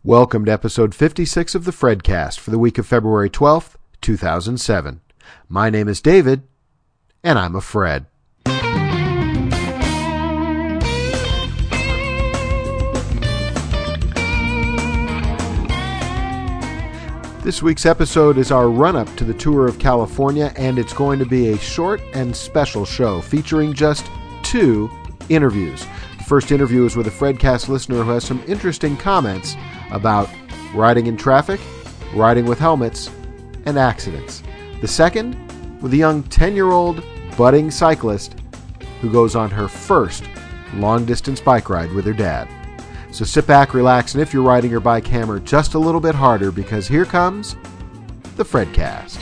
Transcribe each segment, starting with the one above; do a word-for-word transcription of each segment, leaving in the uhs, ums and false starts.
Welcome to episode fifty-six of the Fredcast for the week of February twelfth, two thousand seven. My name is David, and I'm a Fred. This week's episode is our run-up to the Tour of California, and it's going to be a short and special show featuring just two interviews. The first interview is with a Fredcast listener who has some interesting comments about riding in traffic, riding with helmets, and accidents. The second, with a young ten-year-old budding cyclist who goes on her first long-distance bike ride with her dad. So sit back, relax, and if you're riding your bike, hammer just a little bit harder, because here comes the Fredcast.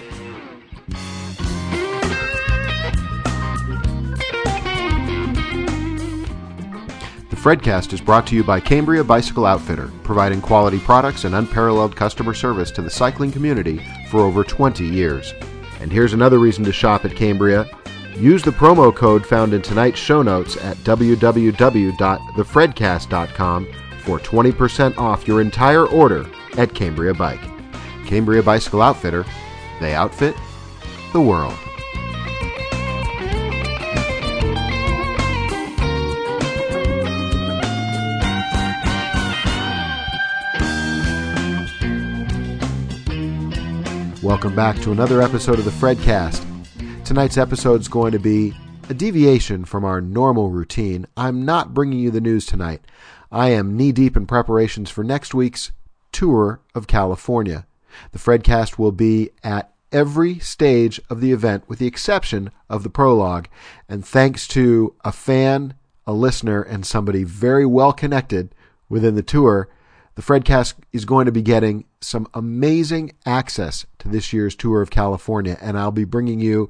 The Fredcast is brought to you by Cambria Bicycle Outfitter, providing quality products and unparalleled customer service to the cycling community for over twenty years. And here's another reason to shop at Cambria. Use the promo code found in tonight's show notes at w w w dot the fredcast dot com for twenty percent off your entire order at Cambria Bike. Cambria Bicycle Outfitter, they outfit the world. Welcome back to another episode of the Fredcast. Tonight's episode is going to be a deviation from our normal routine. I'm not bringing you the news tonight. I am knee-deep in preparations for next week's Tour of California. The Fredcast will be at every stage of the event with the exception of the prologue. And thanks to a fan, a listener, and somebody very well connected within the tour, the Fredcast is going to be getting some amazing access to this year's Tour of California, and I'll be bringing you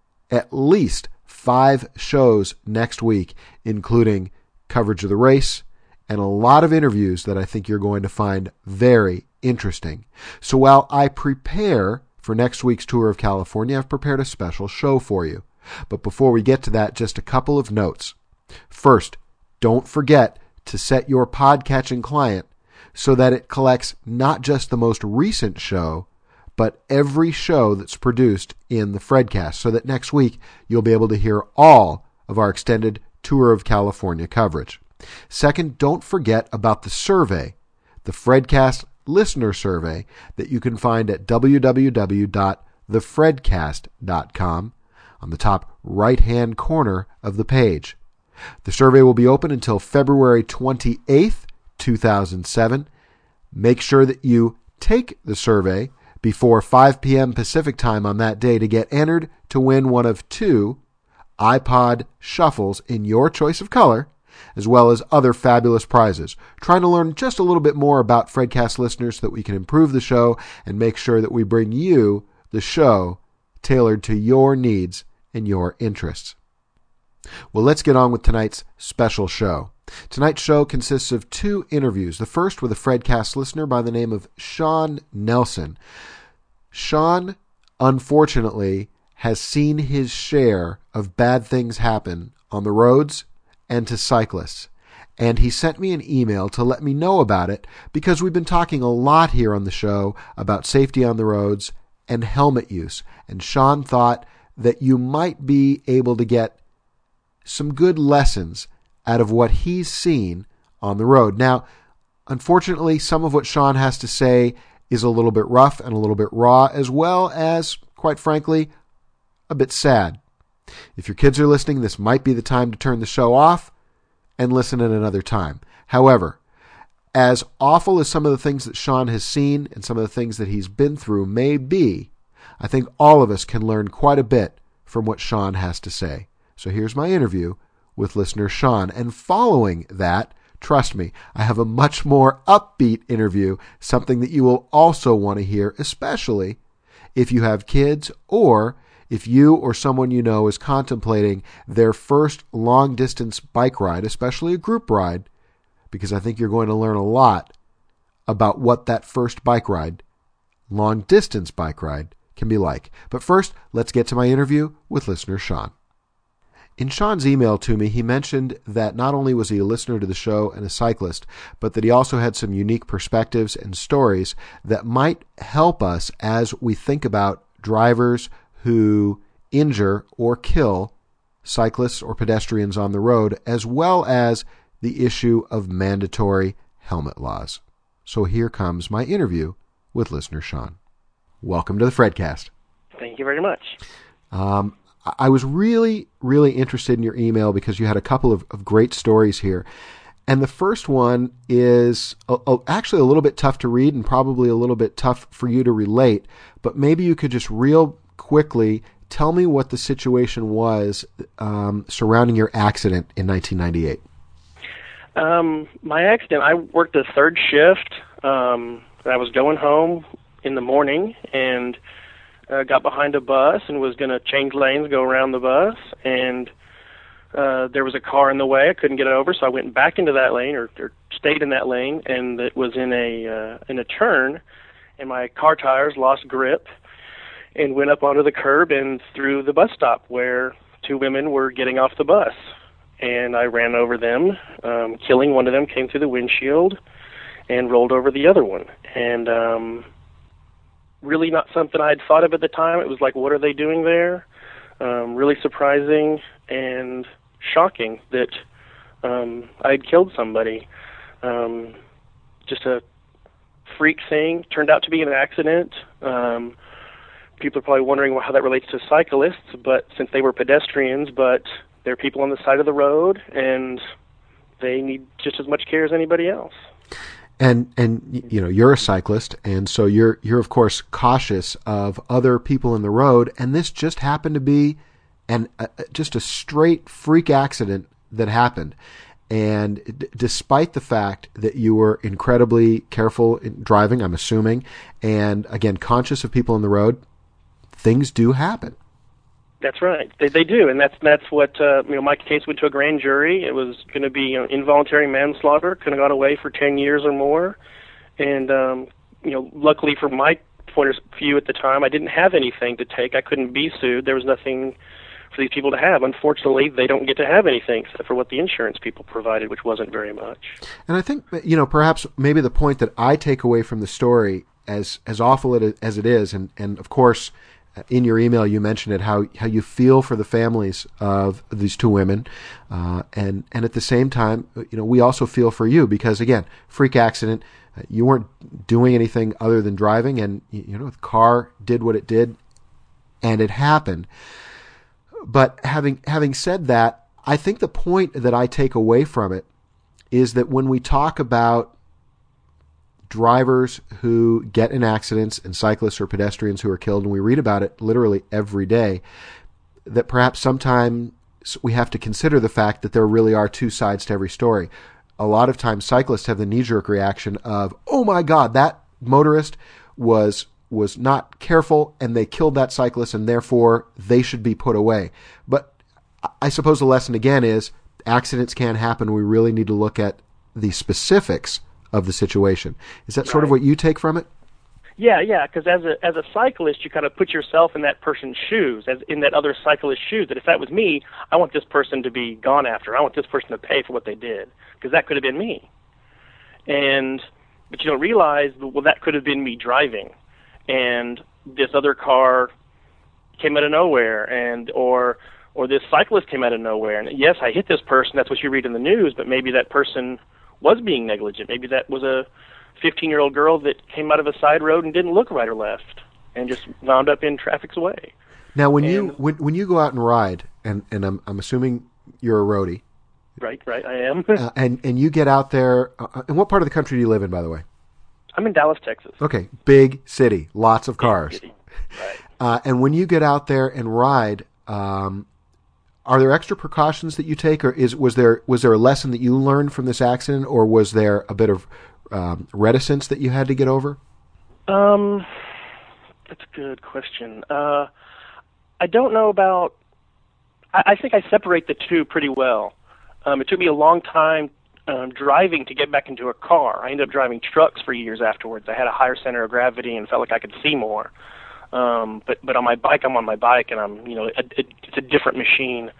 at least five shows next week, including coverage of the race and a lot of interviews that I think you're going to find very interesting. So while I prepare for next week's Tour of California, I've prepared a special show for you. But before we get to that, just a couple of notes. First, don't forget to set your podcatching client so that it collects not just the most recent show, but every show that's produced in the Fredcast, so that next week you'll be able to hear all of our extended Tour of California coverage. Second, don't forget about the survey, the Fredcast listener survey, that you can find at w w w dot the fredcast dot com on the top right-hand corner of the page. The survey will be open until February twenty-eighth, two thousand seven. Make sure that you take the survey before five p.m. Pacific time on that day to get entered to win one of two iPod shuffles in your choice of color, as well as other fabulous prizes. Trying to learn just a little bit more about Fredcast listeners so that we can improve the show and make sure that we bring you the show tailored to your needs and your interests. Well, let's get on with tonight's special show. Tonight's show consists of two interviews. The first with a Fredcast listener by the name of Sean Nelson. Sean, unfortunately, has seen his share of bad things happen on the roads and to cyclists. And he sent me an email to let me know about it because we've been talking a lot here on the show about safety on the roads and helmet use. And Sean thought that you might be able to get some good lessons out of what he's seen on the road. Now, unfortunately, some of what Sean has to say is a little bit rough and a little bit raw, as well as, quite frankly, a bit sad. If your kids are listening, this might be the time to turn the show off and listen at another time. However, as awful as some of the things that Sean has seen and some of the things that he's been through may be, I think all of us can learn quite a bit from what Sean has to say. So here's my interview with listener Sean. And following that, trust me, I have a much more upbeat interview, something that you will also want to hear, especially if you have kids or if you or someone you know is contemplating their first long-distance bike ride, especially a group ride, because I think you're going to learn a lot about what that first bike ride, long-distance bike ride, can be like. But first, let's get to my interview with listener Sean. In Sean's email to me, he mentioned that not only was he a listener to the show and a cyclist, but that he also had some unique perspectives and stories that might help us as we think about drivers who injure or kill cyclists or pedestrians on the road, as well as the issue of mandatory helmet laws. So here comes my interview with listener Sean. Welcome to the Fredcast. Thank you very much. Um, I was really, really interested in your email because you had a couple of, of great stories here. And the first one is a, a, actually a little bit tough to read and probably a little bit tough for you to relate, but maybe you could just real quickly tell me what the situation was um, surrounding your accident in nineteen ninety-eight. Um, my accident, I worked a third shift. Um, I was going home in the morning and uh, got behind a bus and was going to change lanes, go around the bus, and uh, there was a car in the way. I couldn't get over, so I went back into that lane, or, or stayed in that lane, and it was in a uh, in a turn, and my car tires lost grip and went up onto the curb and through the bus stop where two women were getting off the bus. And I ran over them, um, killing one of them, came through the windshield, and rolled over the other one. And um, really not something I had thought of at the time. It was like, what are they doing there? Um, really surprising and shocking that um, I had killed somebody. Um, just a freak thing. Turned out to be an accident. Um, people are probably wondering how that relates to cyclists, but since they were pedestrians, but they're people on the side of the road, and they need just as much care as anybody else. And and you know, you're a cyclist, and so you're you're of course cautious of other people in the road. And this just happened to be an uh, just a straight freak accident that happened. And d- despite the fact that you were incredibly careful in driving, I'm assuming, and again conscious of people in the road, things do happen. That's right. They they do, and that's that's what uh, you know. My case went to a grand jury. It was going to be you know, involuntary manslaughter. Could have gone away for ten years or more, and um, you know, luckily from my point of view at the time, I didn't have anything to take. I couldn't be sued. There was nothing for these people to have. Unfortunately, they don't get to have anything except for what the insurance people provided, which wasn't very much. And I think you know, perhaps maybe the point that I take away from the story, as as awful it, as it is, and and of course, in your email, you mentioned it, how how you feel for the families of these two women, uh, and and at the same time, you know, we also feel for you because again, freak accident, uh, you weren't doing anything other than driving, and you know, the car did what it did, and it happened. But having having said that, I think the point that I take away from it is that when we talk about drivers who get in accidents and cyclists or pedestrians who are killed, and we read about it literally every day, that perhaps sometimes we have to consider the fact that there really are two sides to every story. A lot of times cyclists have the knee-jerk reaction of, oh my God, that motorist was was not careful and they killed that cyclist and therefore they should be put away. But I suppose the lesson again is accidents can happen. We really need to look at the specifics of the situation. Is that sort Right. of what you take from it? Yeah, yeah, because as a as a cyclist, you kind of put yourself in that person's shoes, as in that other cyclist's shoes. That if that was me, I want this person to be gone after. I want this person to pay for what they did, because that could have been me. And but you don't realize, well, that could have been me driving, and this other car came out of nowhere, and or or this cyclist came out of nowhere. And yes, I hit this person. That's what you read in the news. But maybe that person was being negligent. Maybe that was a fifteen-year-old girl that came out of a side road and didn't look right or left and just wound up in traffic's way. Now, when and, you when when you go out and ride, and, and I'm I'm assuming you're a roadie. Right, right, I am. uh, and, and you get out there, uh, and what part of the country do you live in, by the way? I'm in Dallas, Texas. Okay, big city, lots of cars. Big city. Right. Uh, and when you get out there and ride, um, are there extra precautions that you take, or is was there was there a lesson that you learned from this accident, or was there a bit of um, reticence that you had to get over? Um, that's a good question. Uh, I don't know about. I, I think I separate the two pretty well. Um, it took me a long time um, driving to get back into a car. I ended up driving trucks for years afterwards. I had a higher center of gravity and felt like I could see more. Um, but but on my bike, I'm on my bike, and I'm you know a, a, it's a different machine.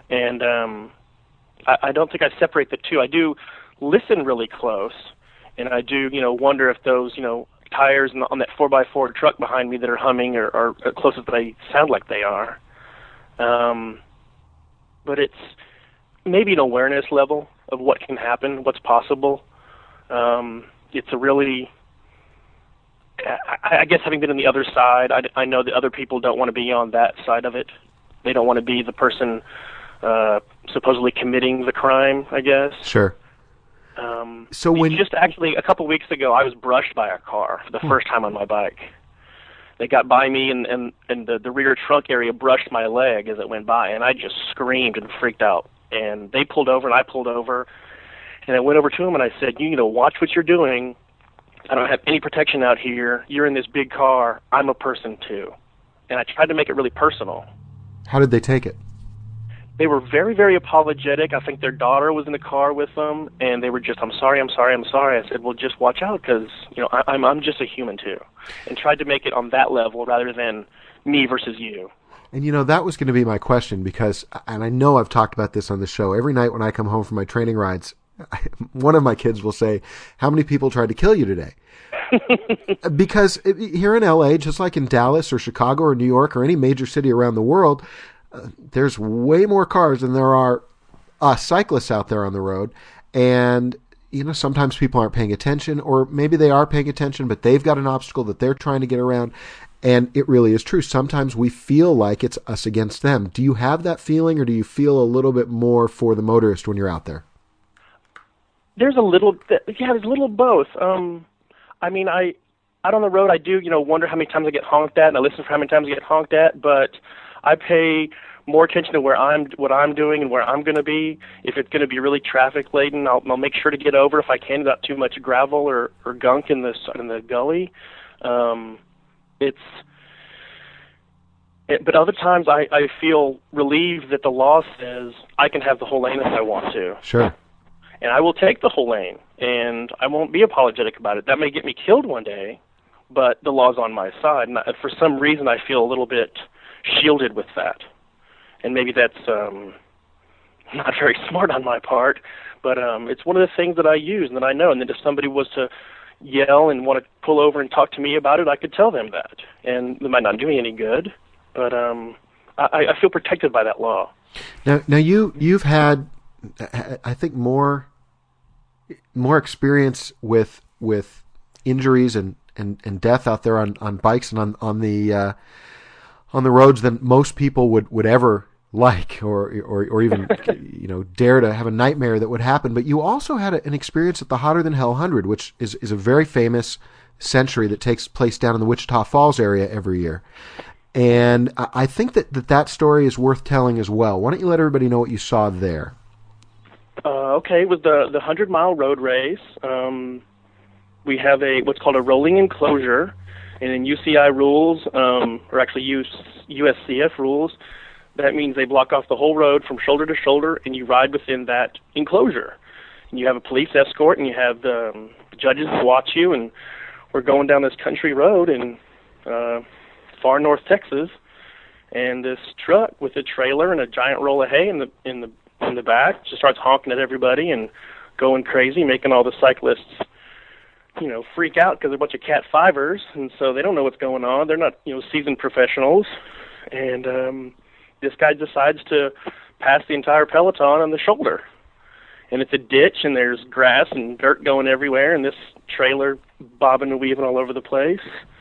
And um, I, I don't think I separate the two. I do listen really close, and I do, you know, wonder if those, you know, tires on on that four by four truck behind me that are humming are, are close as they sound like they are. Um, but it's maybe an awareness level of what can happen, what's possible. Um, it's a really, I, I guess having been on the other side, I, I know that other people don't want to be on that side of it. They don't want to be the person uh, supposedly committing the crime, I guess. Sure. Um, so when just actually a couple weeks ago, I was brushed by a car for the hmm. first time on my bike. They got by me, and, and, and the, the rear trunk area brushed my leg as it went by, and I just screamed and freaked out. And they pulled over, and I pulled over, and I went over to them, and I said, you need to watch what you're doing. I don't have any protection out here. You're in this big car. I'm a person, too. And I tried to make it really personal. How did they take it? They were very, very apologetic. I think their daughter was in the car with them, and they were just, I'm sorry, I'm sorry, I'm sorry. I said, well, just watch out, because, you know, I, I'm I'm just a human, too. And tried to make it on that level rather than me versus you. And, you know, that was going to be my question, because, and I know I've talked about this on the show, every night when I come home from my training rides, one of my kids will say, how many people tried to kill you today? Because here in L A, just like in Dallas or Chicago or New York or any major city around the world, uh, there's way more cars than there are uh, cyclists out there on the road. And, you know, sometimes people aren't paying attention, or maybe they are paying attention, but they've got an obstacle that they're trying to get around. And it really is true. Sometimes we feel like it's us against them. Do you have that feeling, or do you feel a little bit more for the motorist when you're out there? There's a little, yeah, there's a little both. Um, I mean, I, out on the road, I do, you know, wonder how many times I get honked at, and I listen for how many times I get honked at, but I pay more attention to where I'm, what I'm doing and where I'm going to be. If it's going to be really traffic laden, I'll, I'll make sure to get over if I can, without too much gravel or, or gunk in the in the gully. Um, it's, it, but other times I, I feel relieved that the law says I can have the whole lane if I want to. Sure. And I will take the whole lane, and I won't be apologetic about it. That may get me killed one day, but the law's on my side. And I, for some reason, I feel a little bit shielded with that. And maybe that's um, not very smart on my part, but um, it's one of the things that I use and that I know. And that if somebody was to yell and want to pull over and talk to me about it, I could tell them that. And it might not do me any good, but um, I, I feel protected by that law. Now, now you, you've had, I think, more more experience with with injuries and, and, and death out there on, on bikes and on on the uh, on the roads than most people would, would ever like, or or or even you know dare to have a nightmare that would happen. But you also had a, an experience at the Hotter Than Hell Hundred, which is is a very famous century that takes place down in the Wichita Falls area every year. And I think that that, that story is worth telling as well. Why don't you let everybody know what you saw there? Uh, okay, it was the the hundred mile road race. Um, we have a what's called a rolling enclosure, and in U C I rules, um, or actually U S C F rules, that means they block off the whole road from shoulder to shoulder, and you ride within that enclosure. And you have a police escort, and you have the um, judges watch you. And we're going down this country road in uh, far north Texas, and this truck with a trailer and a giant roll of hay in the in the in the back just starts honking at everybody and going crazy, making all the cyclists, you know, freak out because they're a bunch of Cat Fivers, and so they don't know what's going on. They're not, you know, seasoned professionals. And um, this guy decides to pass the entire peloton on the shoulder. And it's a ditch, and there's grass and dirt going everywhere, and this trailer bobbing and weaving all over the place,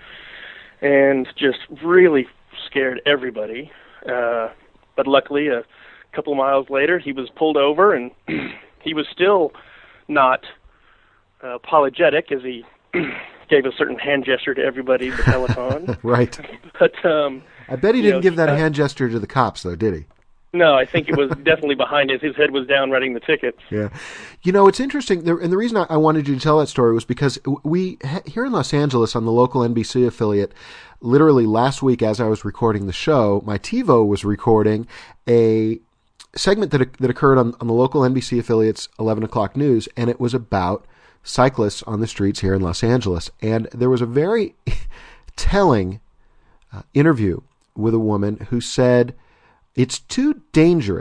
and just really scared everybody. Uh, but luckily, a couple of miles later, he was pulled over, and he was still not uh, apologetic, as he gave a certain hand gesture to everybody in the peloton. Right. But um, I bet he didn't know, give that uh, hand gesture to the cops, though, did he? No, I think it was definitely behind his. His head was down writing the tickets. Yeah. You know, it's interesting, and the reason I wanted you to tell that story was because we, here in Los Angeles, on the local N B C affiliate, literally last week as I was recording the show, my TiVo was recording a segment that that occurred on, on the local N B C affiliate's eleven o'clock news, and it was about cyclists on the streets here in Los Angeles. And there was a very telling uh, interview with a woman who said, it's too dangerous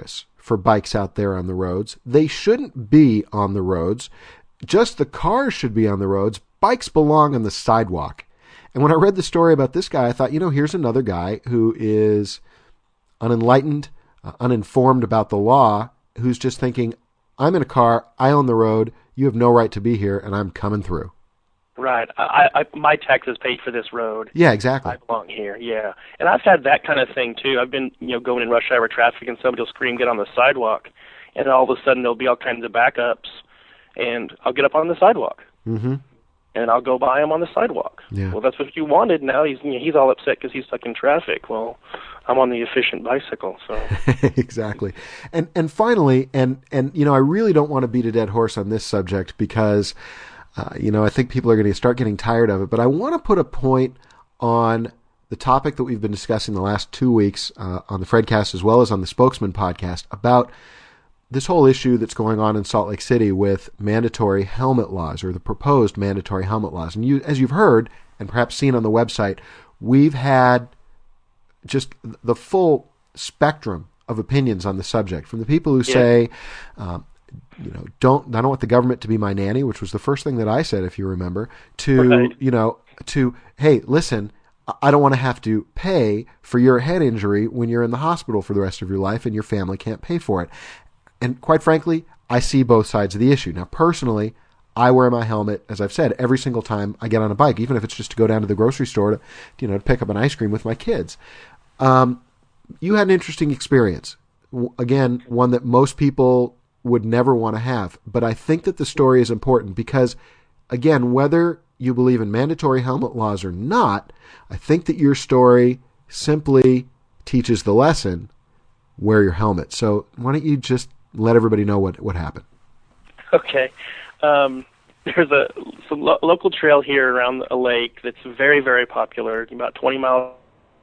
for bikes out there on the roads. They shouldn't be on the roads. Just the cars should be on the roads. Bikes belong on the sidewalk. And when I read the story about this guy, I thought, you know, here's another guy who is unenlightened, uh, uninformed about the law, who's just thinking, I'm in a car, I own the road, you have no right to be here, and I'm coming through. Right. I, I, my taxes paid for this road. Yeah, exactly. I belong here, yeah. And I've had that kind of thing, too. I've been, you know, going in rush hour traffic, and somebody will scream, get on the sidewalk, and all of a sudden there'll be all kinds of backups, and I'll get up on the sidewalk. Mm-hmm. And I'll go by him on the sidewalk. Yeah. Well, that's what you wanted. Now he's you know, he's all upset because he's stuck in traffic. Well, I'm on the efficient bicycle, so exactly. And and finally, and and you know, I really don't want to beat a dead horse on this subject because uh, you know I think people are going to start getting tired of it. But I want to put a point on the topic that we've been discussing the last two weeks uh, on the Fredcast as well as on the Spokesman podcast about this whole issue that's going on in Salt Lake City with mandatory helmet laws or the proposed mandatory helmet laws. And you, as you've heard and perhaps seen on the website, we've had just the full spectrum of opinions on the subject from the people who yeah. say, um, you know, don't, I don't want the government to be my nanny, which was the first thing that I said, if you remember, to, right. you know, to, hey, listen, I don't want to have to pay for your head injury when you're in the hospital for the rest of your life and your family can't pay for it. And quite frankly, I see both sides of the issue. Now, personally, I wear my helmet, as I've said, every single time I get on a bike, even if it's just to go down to the grocery store to, you know, to pick up an ice cream with my kids. Um, you had an interesting experience. Again, one that most people would never want to have. But I think that the story is important because, again, whether you believe in mandatory helmet laws or not, I think that your story simply teaches the lesson, wear your helmet. So why don't you just let everybody know what, what happened. Okay. Um, there's a some lo- local trail here around a lake that's very, very popular, about twenty miles.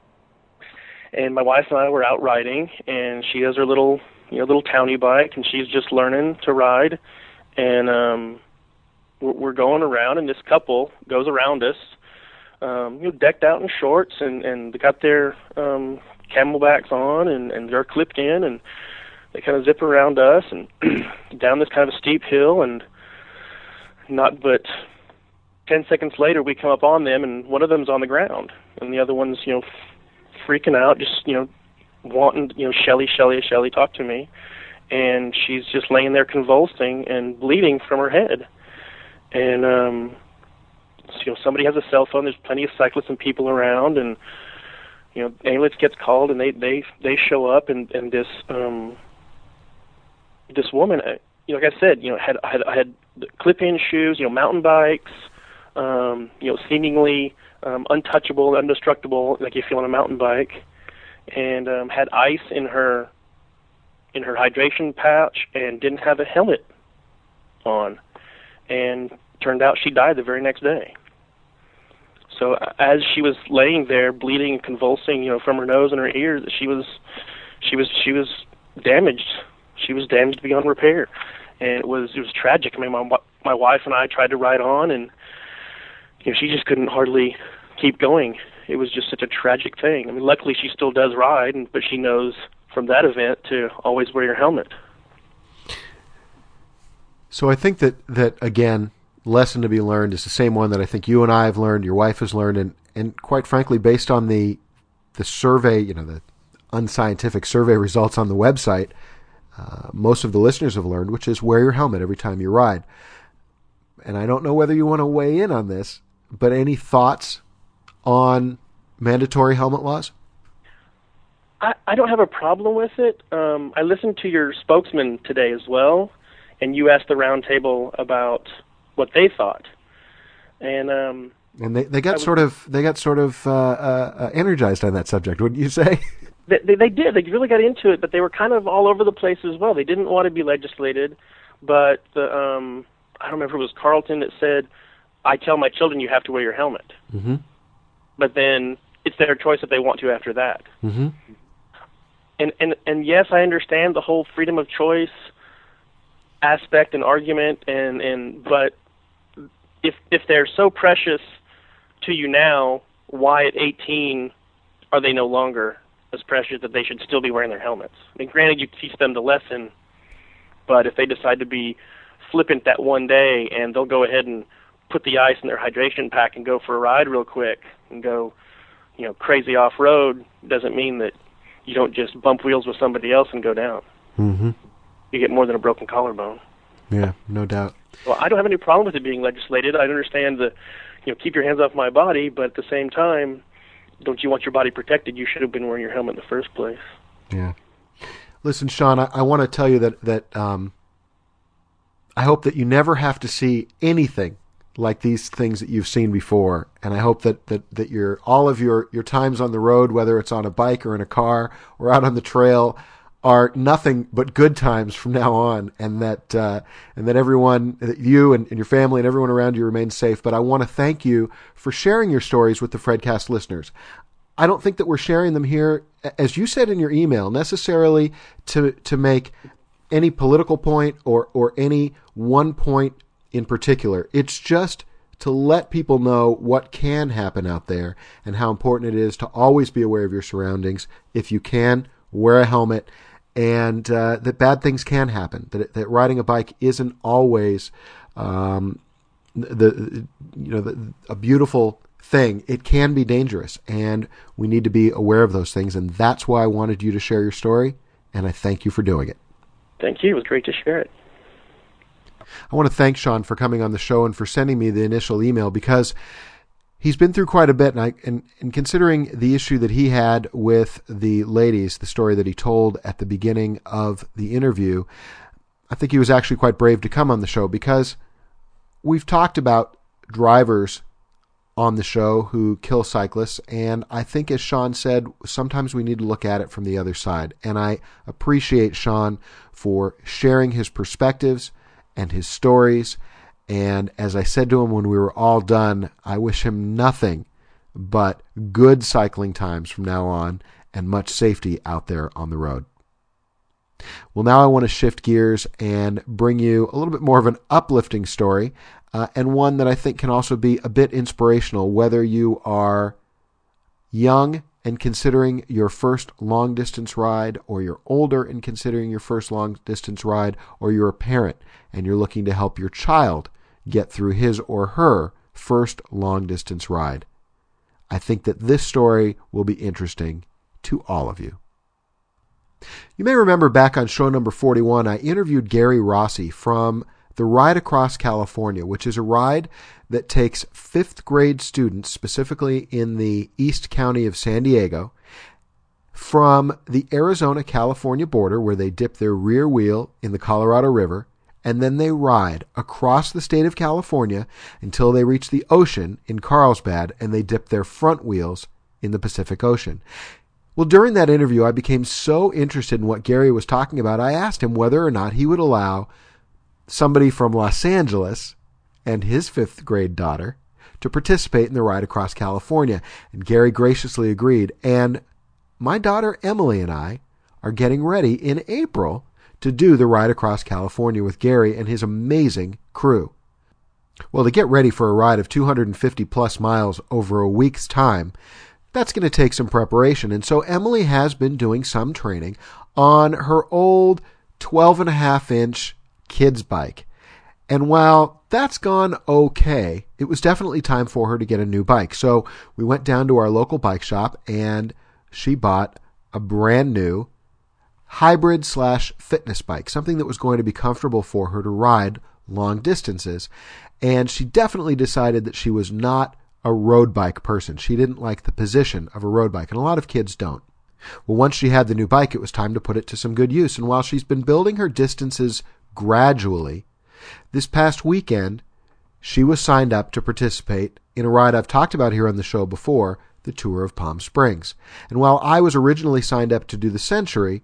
And my wife and I were out riding, and she has her little, you know, little townie bike, and she's just learning to ride. And um, we're, we're going around, and this couple goes around us, um, you know, decked out in shorts, and, and they got their um, camelbacks on, and, and they're clipped in, and they kind of zip around us and down this kind of a steep hill, and not but ten seconds later we come up on them, and one of them's on the ground, and the other one's, you know, freaking out, just, you know, wanting, you know, Shelly, Shelly, Shelly, talk to me. And she's just laying there convulsing and bleeding from her head. And, um, so, you know, somebody has a cell phone, there's plenty of cyclists and people around, and, you know, ambulance gets called, and they, they, they show up, and, and this, um, this woman, you know, like I said, you know, had had had clip-in shoes, you know, mountain bikes, um, you know, seemingly um, untouchable, indestructible, like you feel on a mountain bike, and um, had ice in her in her hydration pouch, and didn't have a helmet on, and turned out she died the very next day. So as she was laying there, bleeding and convulsing, you know, from her nose and her ears, she was she was she was damaged. She was damaged beyond repair, and it was it was tragic. I mean, my my wife and I tried to ride on, and you know, she just couldn't hardly keep going. It was just such a tragic thing. I mean, luckily she still does ride, and, but she knows from that event to always wear your helmet. So I think that that again, lesson to be learned is the same one that I think you and I have learned, your wife has learned, and and quite frankly, based on the the survey, you know, the unscientific survey results on the website. Uh, most of the listeners have learned, which is wear your helmet every time you ride. And I don't know whether you want to weigh in on this, but any thoughts on mandatory helmet laws? I, I don't have a problem with it. Um, I listened to your spokesman today as well, and you asked the round table about what they thought. And um, and they, they got was, sort of they got sort of uh, uh, energized on that subject, wouldn't you say? They, they, they did. They really got into it, but they were kind of all over the place as well. They didn't want to be legislated, but the, um, I don't remember if it was Carlton that said, I tell my children you have to wear your helmet. Mm-hmm. But then it's their choice if they want to after that. Mm-hmm. And, and, and yes, I understand the whole freedom of choice aspect and argument, and, and but if if they're so precious to you now, why at eighteen are they no longer as precious that they should still be wearing their helmets. I mean, granted, you teach them the lesson, but if they decide to be flippant that one day and they'll go ahead and put the ice in their hydration pack and go for a ride real quick and go, you know, crazy off-road, doesn't mean that you don't just bump wheels with somebody else and go down. Mm-hmm. You get more than a broken collarbone. Yeah, no doubt. Well, I don't have any problem with it being legislated. I understand the, you know, keep your hands off my body, but at the same time, don't you want your body protected? You should have been wearing your helmet in the first place. Yeah. Listen, Sean, I, I want to tell you that, that um, I hope that you never have to see anything like these things that you've seen before. And I hope that, that, that your all of your, your times on the road, whether it's on a bike or in a car or out on the trail, are nothing but good times from now on, and that uh, and that everyone, that you and, and your family and everyone around you remains safe. But I want to thank you for sharing your stories with the Fredcast listeners. I don't think that we're sharing them here, as you said in your email, necessarily to to make any political point or or any one point in particular. It's just to let people know what can happen out there and how important it is to always be aware of your surroundings. If you can, wear a helmet. And uh, that bad things can happen. That that riding a bike isn't always um, the you know the, a beautiful thing. It can be dangerous, and we need to be aware of those things. And that's why I wanted you to share your story. And I thank you for doing it. Thank you. It was great to share it. I want to thank Sean for coming on the show and for sending me the initial email, because he's been through quite a bit, and, I, and, and considering the issue that he had with the ladies, the story that he told at the beginning of the interview, I think he was actually quite brave to come on the show, because we've talked about drivers on the show who kill cyclists, and I think, as Sean said, sometimes we need to look at it from the other side. And I appreciate Sean for sharing his perspectives and his stories. And as I said to him when we were all done, I wish him nothing but good cycling times from now on and much safety out there on the road. Well, now I want to shift gears and bring you a little bit more of an uplifting story, uh, and one that I think can also be a bit inspirational, whether you are young and considering your first long-distance ride, or you're older and considering your first long-distance ride, or you're a parent and you're looking to help your child get through his or her first long-distance ride. I think that this story will be interesting to all of you. You may remember back on show number forty-one, I interviewed Gary Rossi from the Ride Across California, which is a ride that takes fifth grade students, specifically in the East County of San Diego, from the Arizona-California border, where they dip their rear wheel in the Colorado River, and then they ride across the state of California until they reach the ocean in Carlsbad, and they dip their front wheels in the Pacific Ocean. Well, during that interview, I became so interested in what Gary was talking about, I asked him whether or not he would allow somebody from Los Angeles and his fifth grade daughter to participate in the Ride Across California. And Gary graciously agreed. And my daughter Emily and I are getting ready in April to do the Ride Across California with Gary and his amazing crew. Well, to get ready for a ride of two hundred fifty plus miles over a week's time, that's going to take some preparation. And so Emily has been doing some training on her old twelve and a half inch kids bike. And while that's gone okay, it was definitely time for her to get a new bike. So we went down to our local bike shop, and she bought a brand new hybrid slash fitness bike, something that was going to be comfortable for her to ride long distances. And she definitely decided that she was not a road bike person. She didn't like the position of a road bike, and a lot of kids don't. Well, once she had the new bike, it was time to put it to some good use. And while she's been building her distances gradually, this past weekend, she was signed up to participate in a ride I've talked about here on the show before, the Tour of Palm Springs. And while I was originally signed up to do the Century,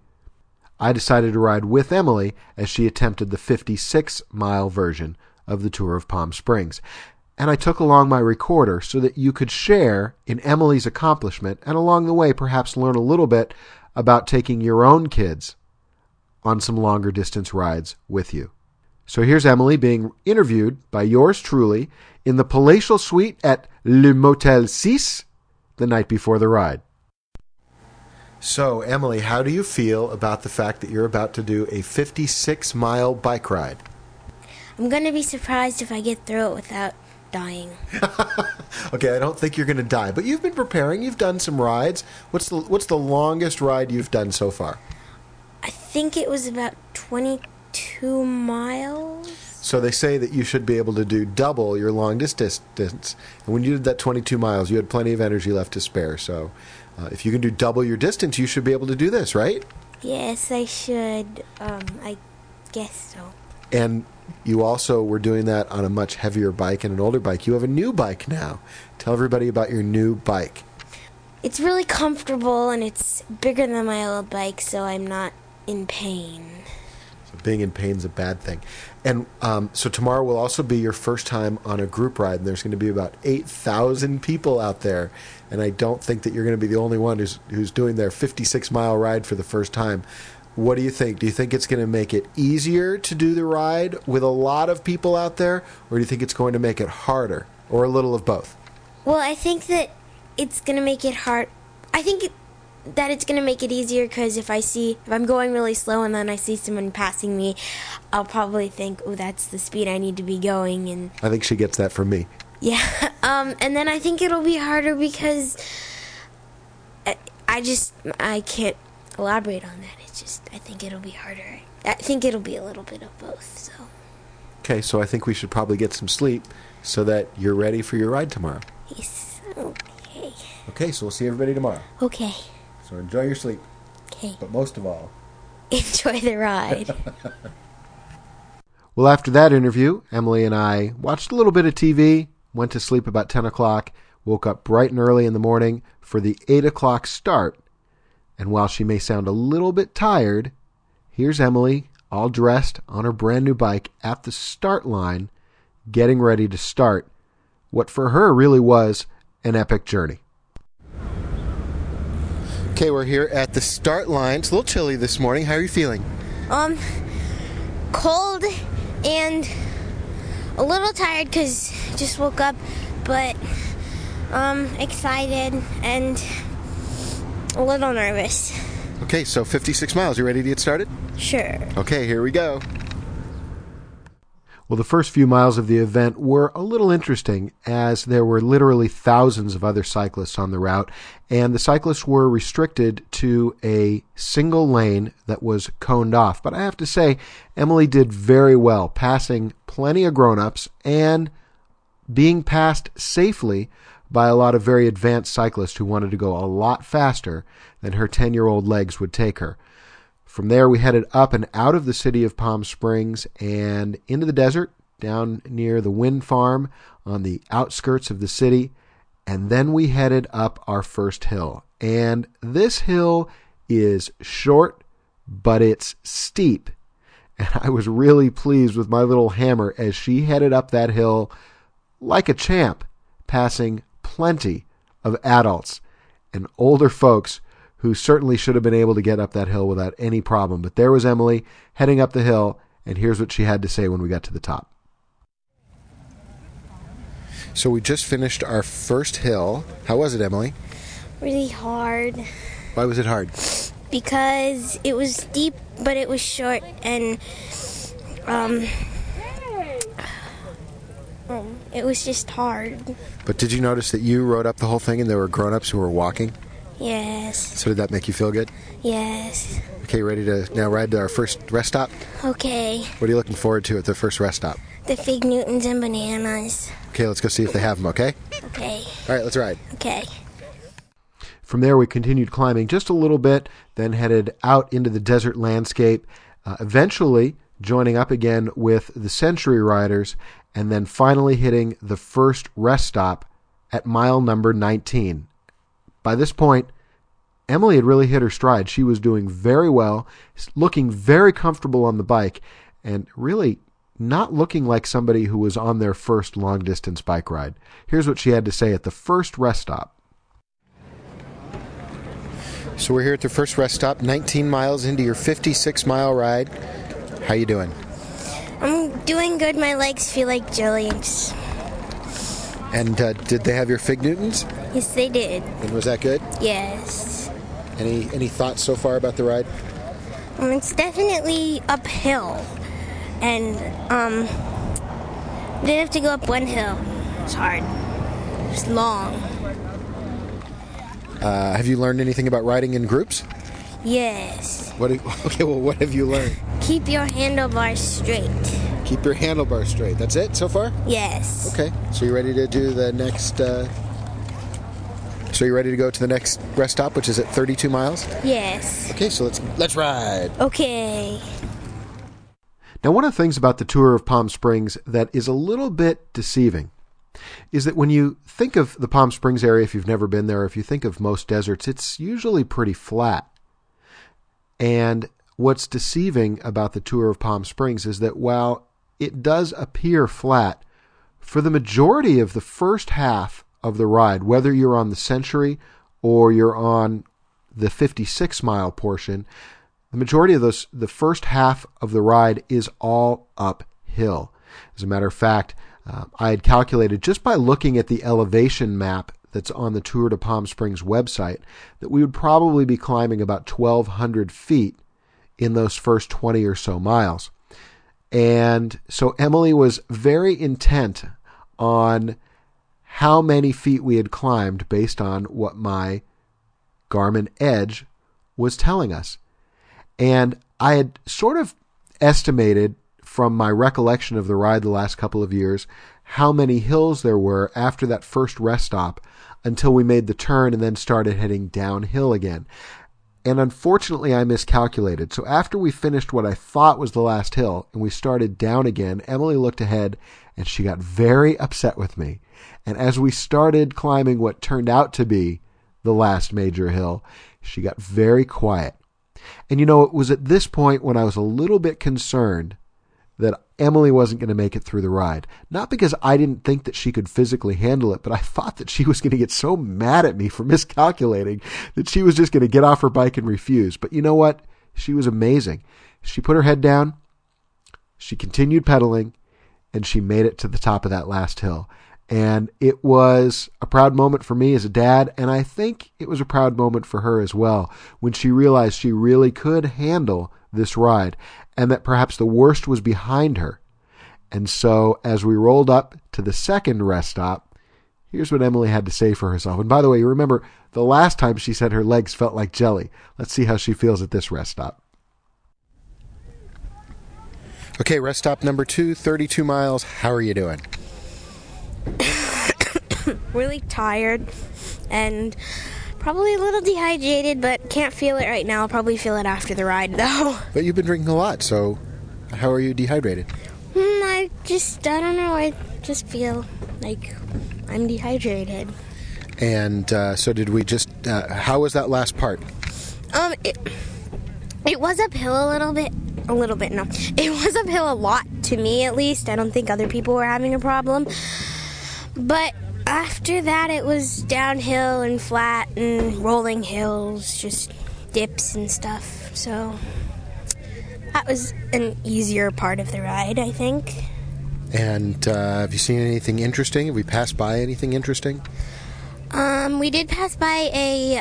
I decided to ride with Emily as she attempted the fifty-six mile version of the Tour of Palm Springs. And I took along my recorder so that you could share in Emily's accomplishment, and along the way perhaps learn a little bit about taking your own kids on some longer distance rides with you. So here's Emily being interviewed by yours truly in the palatial suite at Le Motel six the night before the ride. So, Emily, how do you feel about the fact that you're about to do a fifty-six mile bike ride? I'm going to be surprised if I get through it without dying. Okay, I don't think you're going to die, but you've been preparing. You've done some rides. What's the what's the longest ride you've done so far? I think it was about twenty-two miles. So they say that you should be able to do double your longest distance. And when you did that twenty-two miles, you had plenty of energy left to spare. So uh, if you can do double your distance, you should be able to do this, right? Yes, I should. Um, I guess so. And you also were doing that on a much heavier bike and an older bike. You have a new bike now. Tell everybody about your new bike. It's really comfortable, and it's bigger than my old bike, so I'm not in pain. So being in pain is a bad thing. And um, so tomorrow will also be your first time on a group ride, and there's going to be about eight thousand people out there. And I don't think that you're going to be the only one who's who's doing their fifty-six mile ride for the first time. What do you think? Do you think it's going to make it easier to do the ride with a lot of people out there, or do you think it's going to make it harder, or a little of both? Well, I think that it's going to make it hard. I think it, that it's going to make it easier because if I see, if I'm going really slow and then I see someone passing me, I'll probably think, oh, that's the speed I need to be going. And I think she gets that from me. Yeah. Um, and then I think it'll be harder because I, I just, I can't elaborate on that. It's just, I think it'll be harder. I think it'll be a little bit of both, so. Okay, so I think we should probably get some sleep so that you're ready for your ride tomorrow. Yes, okay. Okay, so we'll see everybody tomorrow. Okay. So enjoy your sleep. Okay. But most of all, enjoy the ride. Well, after that interview, Emily and I watched a little bit of T V, went to sleep about ten o'clock, woke up bright and early in the morning for the eight o'clock start. And while she may sound a little bit tired, here's Emily, all dressed on her brand new bike at the start line, getting ready to start what for her really was an epic journey. Okay, we're here at the start line. It's a little chilly this morning. How are you feeling? Um, cold and a little tired because I just woke up, but um, excited and a little nervous. Okay, so fifty-six miles. You ready to get started? Sure. Okay, here we go. Well, the first few miles of the event were a little interesting as there were literally thousands of other cyclists on the route, and the cyclists were restricted to a single lane that was coned off. But I have to say, Emily did very well, passing plenty of grown-ups and being passed safely by a lot of very advanced cyclists who wanted to go a lot faster than her ten-year-old legs would take her. From there, we headed up and out of the city of Palm Springs and into the desert, down near the wind farm on the outskirts of the city, and then we headed up our first hill. And this hill is short, but it's steep. And I was really pleased with my little hammer as she headed up that hill like a champ, passing plenty of adults and older folks who certainly should have been able to get up that hill without any problem. But there was Emily heading up the hill, and here's what she had to say when we got to the top. So we just finished our first hill. How was it, Emily? Really hard. Why was it hard? Because it was steep, but it was short, and um, it was just hard. But did you notice that you rode up the whole thing and there were grown-ups who were walking? Yes. So did that make you feel good? Yes. Okay, ready to now ride to our first rest stop? Okay. What are you looking forward to at the first rest stop? The fig Newtons and bananas. Okay, let's go see if they have them, okay? Okay. All right, let's ride. Okay. From there, we continued climbing just a little bit, then headed out into the desert landscape, uh, eventually joining up again with the Century Riders, and then finally hitting the first rest stop at mile number nineteen. By this point, Emily had really hit her stride. She was doing very well, looking very comfortable on the bike, and really not looking like somebody who was on their first long-distance bike ride. Here's what she had to say at the first rest stop. So we're here at the first rest stop, nineteen miles into your fifty-six mile ride. How you doing? I'm doing good. My legs feel like jellies. And uh, did they have your fig Newtons? Yes, they did. And was that good? Yes. Any any thoughts so far about the ride? Um, it's definitely uphill, and um, we did have to go up one hill. It's hard. It's long. Uh, have you learned anything about riding in groups? Yes. What? Have, okay, well, what have you learned? Keep your handlebars straight. Keep your handlebars straight. That's it so far? Yes. Okay, so you ready to do the next... Uh... So you ready to go to the next rest stop, which is at thirty-two miles? Yes. Okay, so let's let's ride. Okay. Now, one of the things about the tour of Palm Springs that is a little bit deceiving is that when you think of the Palm Springs area, if you've never been there, or if you think of most deserts, it's usually pretty flat. And what's deceiving about the tour of Palm Springs is that while it does appear flat, for the majority of the first half of the ride, whether you're on the Century or you're on the fifty-six mile portion, the majority of those, the first half of the ride is all uphill. As a matter of fact, uh, I had calculated just by looking at the elevation map that's on the Tour de Palm Springs website that we would probably be climbing about twelve hundred feet in those first twenty or so miles. And so Emily was very intent on how many feet we had climbed based on what my Garmin Edge was telling us. And I had sort of estimated from my recollection of the ride the last couple of years how many hills there were after that first rest stop until we made the turn and then started heading downhill again. And unfortunately, I miscalculated. So after we finished what I thought was the last hill and we started down again, Emily looked ahead and she got very upset with me. And as we started climbing what turned out to be the last major hill, she got very quiet. And you know, it was at this point when I was a little bit concerned that Emily wasn't going to make it through the ride. Not because I didn't think that she could physically handle it, but I thought that she was going to get so mad at me for miscalculating that she was just going to get off her bike and refuse. But you know what? She was amazing. She put her head down, she continued pedaling, and she made it to the top of that last hill. And it was a proud moment for me as a dad, and I think it was a proud moment for her as well when she realized she really could handle this ride and that perhaps the worst was behind her. And so as we rolled up to the second rest stop, here's what Emily had to say for herself. And by the way, you remember the last time she said her legs felt like jelly. Let's see how she feels at this rest stop. Okay, rest stop number two, thirty-two miles. How are you doing? Really tired and probably a little dehydrated, but can't feel it right now. I'll probably feel it after the ride, though. But you've been drinking a lot, so how are you dehydrated? Mm, I just, I don't know, I just feel like I'm dehydrated. And uh, so did we just, uh, how was that last part? Um, it, it was uphill a little bit. A little bit, no. It was uphill a lot, to me at least. I don't think other people were having a problem. But after that, it was downhill and flat and rolling hills, just dips and stuff. So that was an easier part of the ride, I think. And uh, have you seen anything interesting? Have we passed by anything interesting? Um, we did pass by a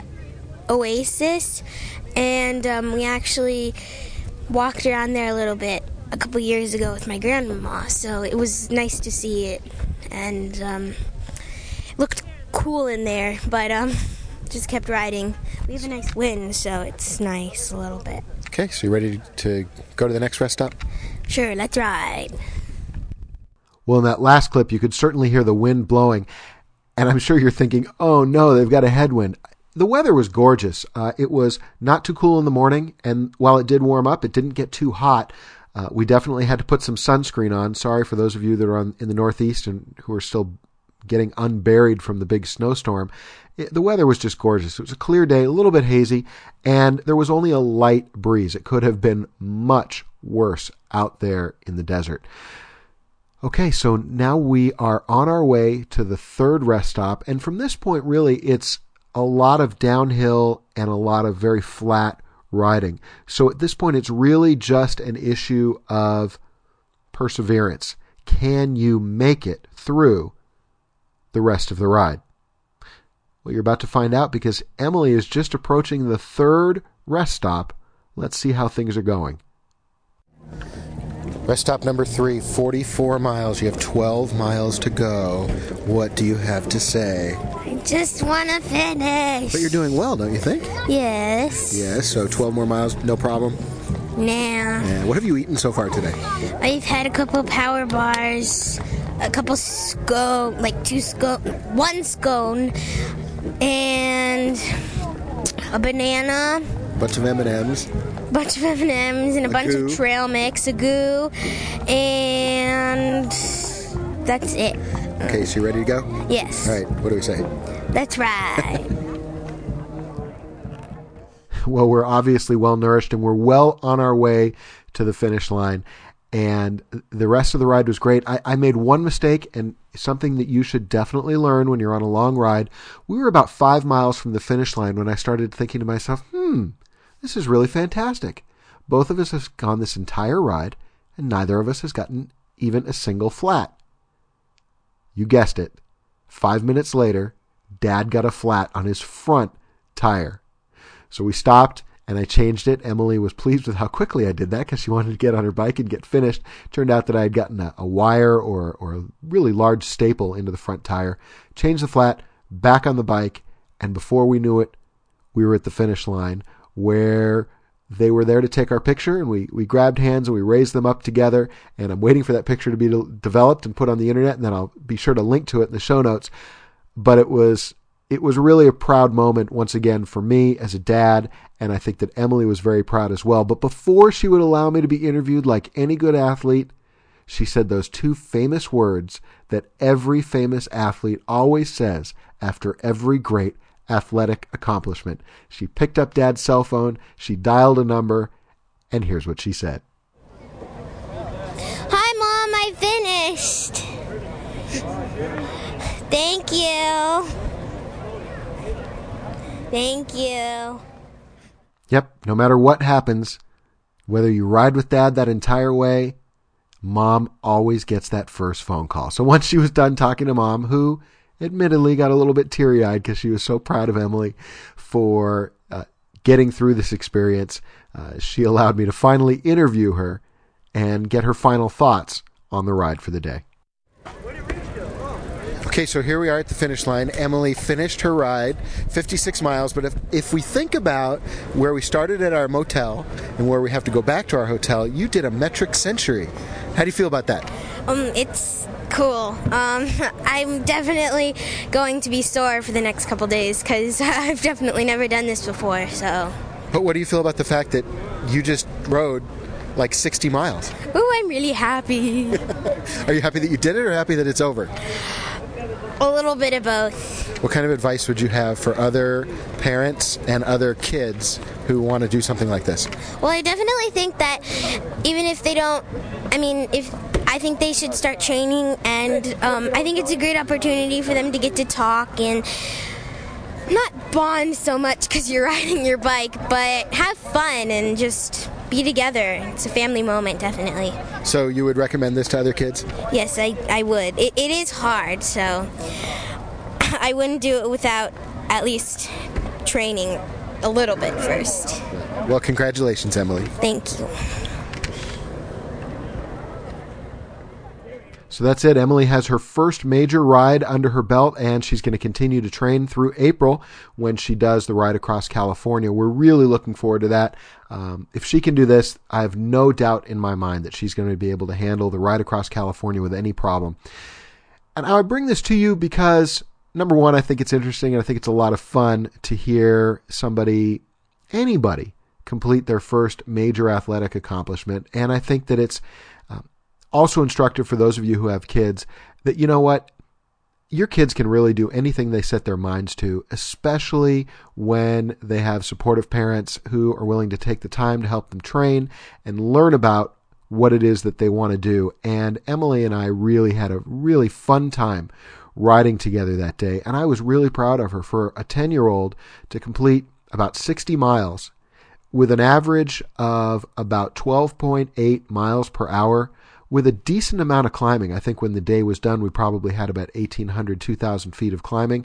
oasis, and um, we actually walked around there a little bit a couple years ago with my grandmama, so it was nice to see it, and um, it looked cool in there, but um, just kept riding. We have a nice wind, so it's nice a little bit. Okay, so you ready to go to the next rest stop? Sure, let's ride. Well, in that last clip, you could certainly hear the wind blowing, and I'm sure you're thinking, oh no, they've got a headwind. The weather was gorgeous. Uh, it was not too cool in the morning, and while it did warm up, it didn't get too hot. Uh, we definitely had to put some sunscreen on. Sorry for those of you that are on, in the Northeast and who are still getting unburied from the big snowstorm. It, the weather was just gorgeous. It was a clear day, a little bit hazy, and there was only a light breeze. It could have been much worse out there in the desert. Okay, so now we are on our way to the third rest stop, and from this point, really, it's a lot of downhill and a lot of very flat riding. So at this point, it's really just an issue of perseverance. Can you make it through the rest of the ride? Well, you're about to find out because Emily is just approaching the third rest stop. Let's see how things are going. Rest stop number three, forty-four miles. You have twelve miles to go. What do you have to say? I just want to finish. But you're doing well, don't you think? Yes. Yes, so twelve more miles, no problem? Nah. And what have you eaten so far today? I've had a couple power bars, a couple scone, like two scone, one scone, and a banana. Bunch of M and M's. Bunch of M and M's and a, a bunch goo. of trail mix, a goo, and that's it. Okay, so you ready to go? Yes. All right, what do we say? That's right. Well, we're obviously well nourished and we're well on our way to the finish line. And the rest of the ride was great. I, I made one mistake, and something that you should definitely learn when you're on a long ride. We were about five miles from the finish line when I started thinking to myself, hmm, this is really fantastic. Both of us have gone this entire ride, and neither of us has gotten even a single flat. You guessed it. Five minutes later, Dad got a flat on his front tire. So we stopped, and I changed it. Emily was pleased with how quickly I did that because she wanted to get on her bike and get finished. Turned out that I had gotten a, a wire or, or a really large staple into the front tire. Changed the flat, back on the bike, and before we knew it, we were at the finish line where they were there to take our picture, and we, we grabbed hands and we raised them up together, and I'm waiting for that picture to be developed and put on the internet, and then I'll be sure to link to it in the show notes. But it was it was really a proud moment once again for me as a dad, and I think that Emily was very proud as well. But before she would allow me to be interviewed like any good athlete, she said those two famous words that every famous athlete always says after every great athletic accomplishment. She picked up Dad's cell phone, she dialed a number, and here's what she said. Hi, Mom, I finished. Thank you. Thank you. Yep, no matter what happens, whether you ride with Dad that entire way, Mom always gets that first phone call. So once she was done talking to Mom, who admittedly got a little bit teary-eyed because she was so proud of Emily for uh, getting through this experience, uh, she allowed me to finally interview her and get her final thoughts on the ride for the day. Okay, so here we are at the finish line. Emily finished her ride, fifty-six miles, but if, if we think about where we started at our motel and where we have to go back to our hotel, you did a metric century. How do you feel about that? Um, it's cool. Um, I'm definitely going to be sore for the next couple days because I've definitely never done this before, so. But what do you feel about the fact that you just rode like sixty miles? Ooh, I'm really happy. Are you happy that you did it or happy that it's over? A little bit of both. What kind of advice would you have for other parents and other kids who want to do something like this? Well, I definitely think that even if they don't, I mean, if I think they should start training, and um, I think it's a great opportunity for them to get to talk and not bond so much because you're riding your bike, but have fun and just be together. It's a family moment, definitely. So you would recommend this to other kids? Yes, I, I would. It, it is hard, so I wouldn't do it without at least training a little bit first. Well, congratulations, Emily. Thank you. So that's it. Emily has her first major ride under her belt, and she's going to continue to train through April when she does the ride across California. We're really looking forward to that. Um, if she can do this, I have no doubt in my mind that she's going to be able to handle the ride across California with any problem. And I bring this to you because, number one, I think it's interesting, and I think it's a lot of fun to hear somebody, anybody, complete their first major athletic accomplishment. And I think that it's also instructive for those of you who have kids that, you know what, your kids can really do anything they set their minds to, especially when they have supportive parents who are willing to take the time to help them train and learn about what it is that they want to do. And Emily and I really had a really fun time riding together that day. And I was really proud of her for a ten-year-old to complete about sixty miles with an average of about twelve point eight miles per hour. With a decent amount of climbing. I think when the day was done, we probably had about eighteen hundred, two thousand feet of climbing.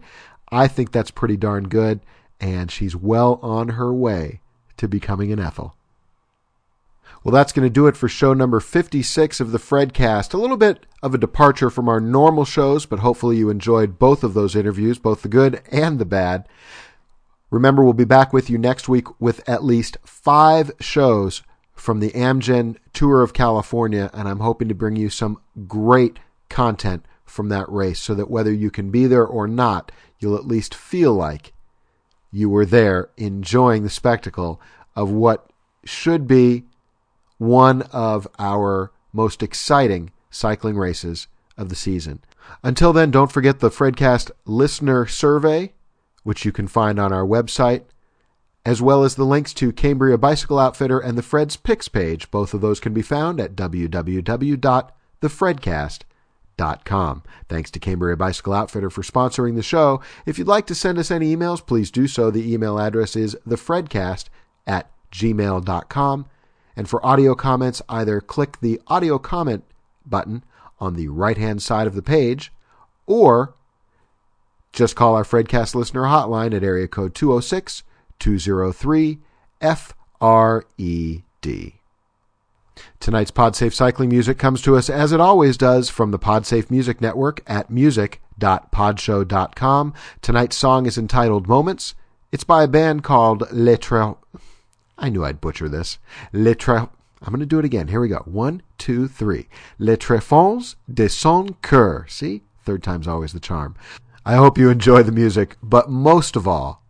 I think that's pretty darn good, and she's well on her way to becoming an Ethel. Well, that's going to do it for show number fifty-six of the Fredcast. A little bit of a departure from our normal shows, but hopefully you enjoyed both of those interviews, both the good and the bad. Remember, we'll be back with you next week with at least five shows from the Amgen Tour of California, and I'm hoping to bring you some great content from that race so that whether you can be there or not, you'll at least feel like you were there enjoying the spectacle of what should be one of our most exciting cycling races of the season. Until then, don't forget the Fredcast listener survey, which you can find on our website, as well as the links to Cambria Bicycle Outfitter and the Fred's Picks page. Both of those can be found at w w w dot the fredcast dot com. Thanks to Cambria Bicycle Outfitter for sponsoring the show. If you'd like to send us any emails, please do so. The email address is the fredcast at gmail dot com. And for audio comments, either click the audio comment button on the right-hand side of the page, or just call our Fredcast listener hotline at area code two oh six, two oh three, F R E D. Tonight's PodSafe cycling music comes to us, as it always does, from the PodSafe Music Network at music dot podshow dot com. Tonight's song is entitled Moments. It's by a band called Les Tre... I knew I'd butcher this. Les Tre... I'm going to do it again. Here we go. One, two, three. Les Tréfonds de son cœur. See? Third time's always the charm. I hope you enjoy the music, but most of all,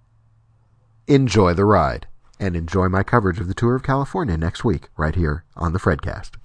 enjoy the ride. And enjoy my coverage of the Tour of California next week, right here on the Fredcast.